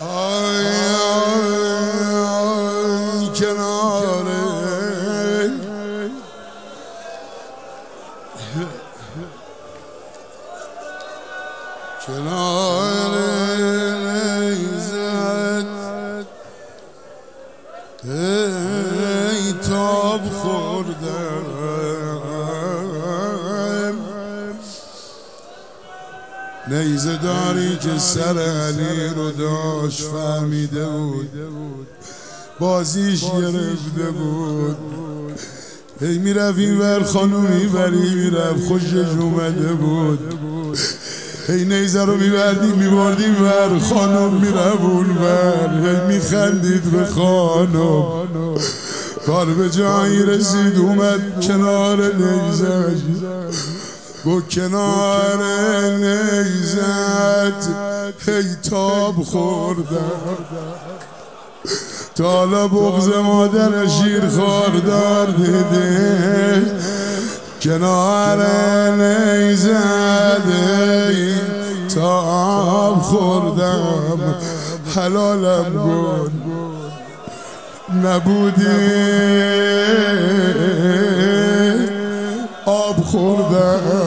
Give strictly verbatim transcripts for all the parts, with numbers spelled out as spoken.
آی آی کناره کنار نیزت ای تاب خوردم نیزه داری که سر علی رو داشت فهمیده بود بازیش گرفته بود هی میرفت این ور خانو میبری میرفت خوشش اومده بود هی نیزه رو میبردی میبردی ور خانم میرفت اون ور هی میخندید به خانم کار به جایی رسید اومد کنار نیزه گو کنار نیزت هی تاب خوردم تا حالا بغض مادر شیر خاردار دیده کنار نیزت هی تاب خوردم حلالم کن نبودی آب خوردم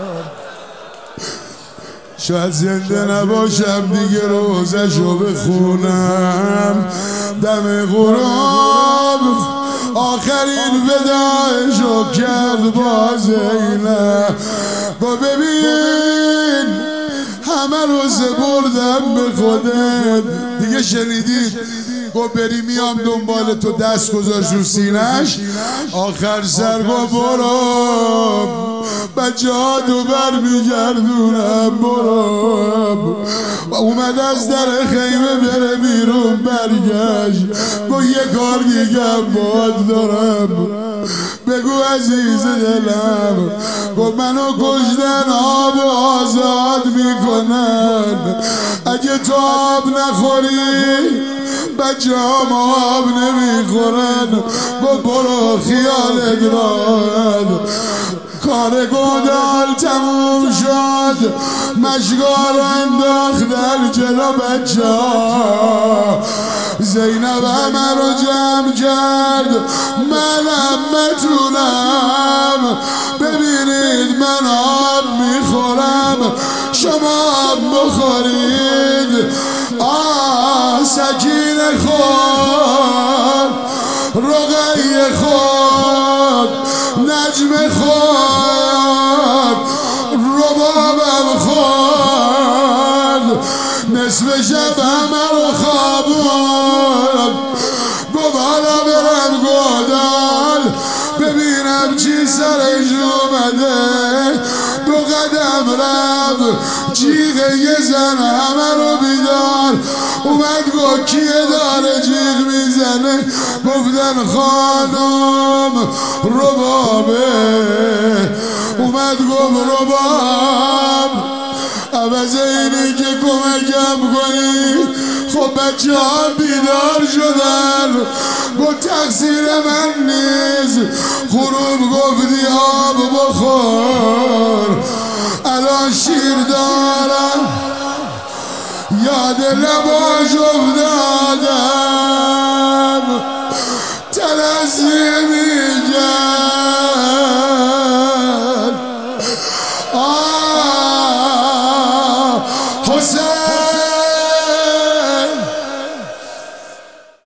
شاید زنده نباشم دیگه روزشو بخونم دم غروب آخرین وداعشو کرد با زینب با ببین همه رو سپردم به خودت دیگه شنیدید گو بری میام دنبال تو دست گذاشت رو سینش آخر سر گو برو بچه ها دو بر میگردونم برو و اومد از در خیمه بره بیرون برگشت گو یه کار دیگه باید دارم بگو عزیز دلم گو منو کشتن آب آزاد میکنن اگه تو آب نخوری بچه هم آب نمیخورن گو برو خیالت راحت کار گودال تموم شد مشگار انداختن جلو بچه ها زینب همه رو جمع کرد منم متونم ببینید من آب میخورم شما آب بخورید آه سکینه خود رقیه خود نجم خود ربابم خود نصف شب همه رو خوابون گو بالا برم گودال ببینم چی سرش اومده دو قدم رفت جیغه یه زن همه رو بیدار اومد گو کیه داره جیغ میزنه گفتن خانم ربابه اومد گفت رباب عوض اینی که کمکم کنی خب بچه ها بیدار شدن گو تقصیر من نیست غروب گفتی آب بخور الان شیر دارم یاد لباش